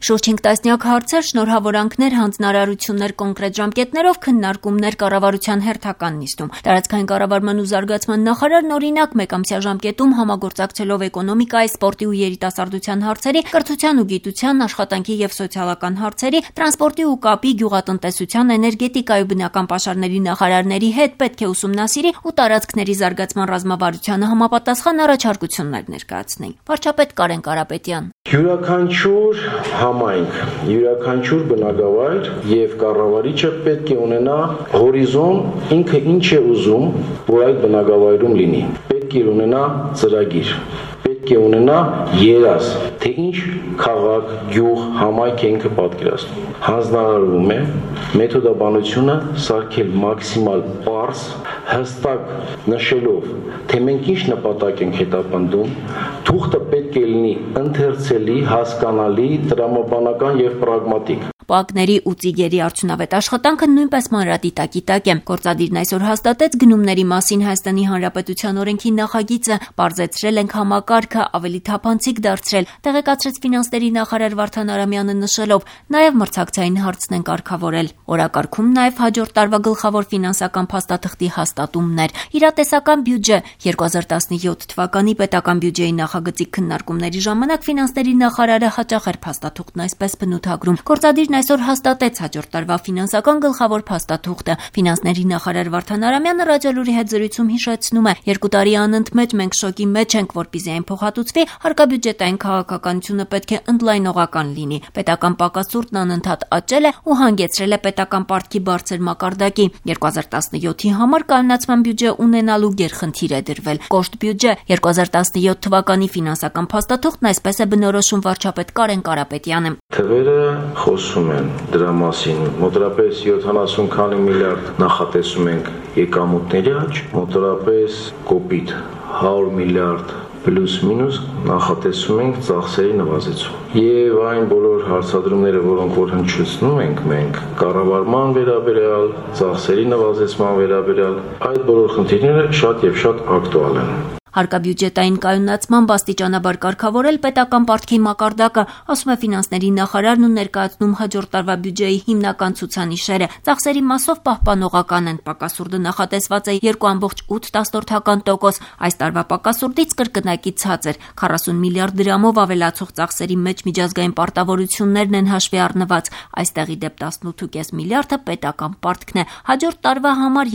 Շուրջ 5 տասնյակ հարցեր, շնորհավորանքներ, հանձնարարություններ կոնկրետ ժամկետներով, քննարկումներ կառավարության հերթական նիստում։ Տարածքային կառավարման ու զարգացման նախարարն օրինակ մեկամսյա ժամկետում համագործակցելով էկոնոմիկայի, սպորտի ու երիտասարդության հարցերի, կրթության ու գիտության, աշխատանքի եւ սոցիալական հարցերի, տրանսպորտի ու կապի, գյուղատնտեսության, էներգետիկայի ու բնական պաշարների նախարարների հետ պետք է ուսումնասիրի ու տարածքների զարգացման ռազմավարությանը համապատասխան առաջարկություններ ներկայացնի։ Վարչապետ Կարեն Կարապետյան. Յուրաքանչյուր համայնք, յուրաքանչյուր բնակավայր եւ կառավարիչը պետք է ունենա հորիզոն, ինքը ինչ է ուզում, որ այդ բնակավայրում լինի։ Պետք է ունենա ծրագիր, պետք է ունենա երազ, թե ինչ քաղաք, գյուղ, համայնք է ինքը պատկերացնում։ Հանձնարարվում է մեթոդաբանությունը սարքել մաքսիմալ պարզ, հստակ նշելով, թե մենք ինչ նպատակ ենք հետապնդում, թուղթը պետք է լինի ընթերցելի, հասկանալի, տրամաբանական եւ պրագմատիկ։ ՊԱԿ-ների ու ծիգերի արդյունավետ աշխատանքը նույնպես մանրադիտակի տակ է։ Գործադիրն այսօր հաստատեց գնումների մասին Հայաստանի Հանրապետության օրենքի նախագիծը, պարզեցրել ենք համակարգը, ավելի թափանցիկ դարձրել, տեղեկացրեց ֆինանսների նախարար Վարդան Արամյանը նշելով, նաև մրցակցային հարցն են կարգավորել։ Օրակարգում նաև հաջորդ տարվա գլխավոր ֆինանսական փաստաթղթի հաստատումներ։ Իրատեսական բյուջե 2017 թվականի պետական բյուջեի նախագծի քննարկումների ժամանակ ֆինանսների նախարարը հաճախ էր փաստաթուղթն այսպես բնութագրում։ Գործադիրն այսօր հաստատեց հաջորդ տարվա ֆինանսական գլխավոր փաստաթուղթը։ Ֆինանսների նախարար Վարդան Արամյանը ռադիոլուրի հետ զրույցում հիշեցնում է, 2 տարի անընդմեջ մենք շոկի մեջ ենք, որպեսզի այն փոխհատուցվի, հարկաբյուջետային քաղաքականությունը պետք է ընդլայնողական լինի։ Պետական պակասուրդն անընդհատ աճել է ու հանգեցրել է պետական պարտքի բարձր մակարդակի։ 2017-ի համար կայունացման բյուջե ունենալու գերխնդիր է դրվել։ Կոշտ բյուջե 2017 թվականի ֆինանսական փաստաթուղթն այսպես է բնորոշում վարչապետ Կարեն Կարապետյանը։ Թվերը խոսում են դրա մասին, մոտավորապես 70 քանի միլիարդ նախատեսում ենք եկամուտների աճ, մոտավորապես կոպիտ 100 միլիարդ պլյուս մինուս նախատեսում ենք ծախսերի նվազեցում։ Եվ այն բոլոր հարցադրումները, որոնք որ հնչեցնում ենք մենք, կառավարման վերաբերյալ, ծախսերի նվազեցման վերաբերյալ, այդ բոլոր խնդիրները շատ եւ շատ ակտուալ են։ Հարկաբյուջետային կայունացման աստիճանաբար կարգավորել պետական պարտքի մակարդակը, ասում է ֆինանսների նախարարն ու ներկայացնում հաջորդ տարվա բյուջեի հիմնական ցուցանիշերը։ Ծախսերի մասով պահպանողական են, պակասուրդը նախատեսված է 2.8%, այս տարվա պակասուրդից կրկնակի ցածր, 40 միլիարդ դրամով ավելացող ծախսերի մեջ միջազգային պարտավորություններն են հաշվի առնված, այստեղի դեպ 18.5 միլիարդը պետական պարտքն է։ Հաջորդ տարվա համար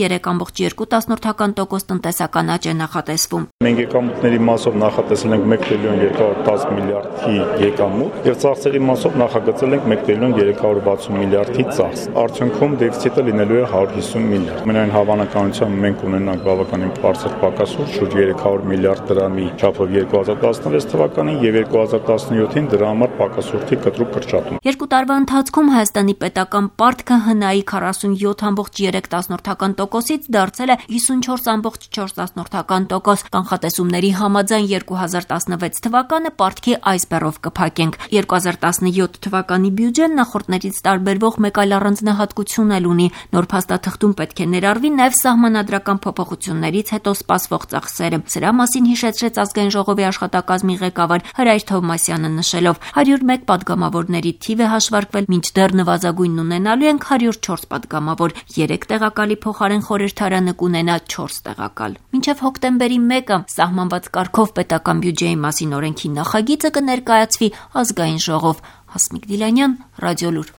3.2% տնտեսական աճ է նախատեսվում։ Մենք եկամուտների մասով նախատեսել ենք 1 տրիլիոն 210 միլիարդի եկամուտ եւ ծախսերի մասով նախագծել ենք 1 տրիլիոն 360 միլիարդի ծախս։ Արդյունքում դեֆիցիտը լինելու է 150 միլիարդ։ Մենայն հավանականությամբ մենք ունենանք բավականին բարձր պակասուրդ, շուրջ 300 միլիարդ դրամի չափով 2016 թվականին եւ 2017-ին դրա համար պակասուրդի կտրուկ կրճատում։ 2 տարվա ընթացքում Հայաստանի պետական պարտքը ՀՆԱ-ի 47.3%-ից դարձել է 54.4%։ Կանխատեսումների համաձայն 2016 թվականը պարտքի այս բեռով կփակենք։ 2017 թվականի բյուջեն նախորդներից տարբերվող մեկ այլ առանձնահատկություն էլ ունի։ Նոր փաստաթղթում պետք է ներառվի նաև սահմանադրական փոփոխություններից հետո սպասվող ծախսերը։ Սրա մասին հիշեցրեց Ազգային ժողովի աշխատակազմի ղեկավար Հրայր Թովմասյանը նշելով, 101 պատգամավորների թիվ է հաշվարկվել, մինչդեռ նվազագույնն ունենալու ենք 104 պատգամավոր, 3 տեղակալի փոխարեն խորհրդարանը կունենա 4 տեղակալ։ Մինչև հոկտեմբերի 1-ը սահմանված կարգով պետական բյուջեի մասին օրենքի նախագիծը կներկայացվի Ազգային ժողով։ Հասմիկ Դիլանյան, Ռադիոլուր։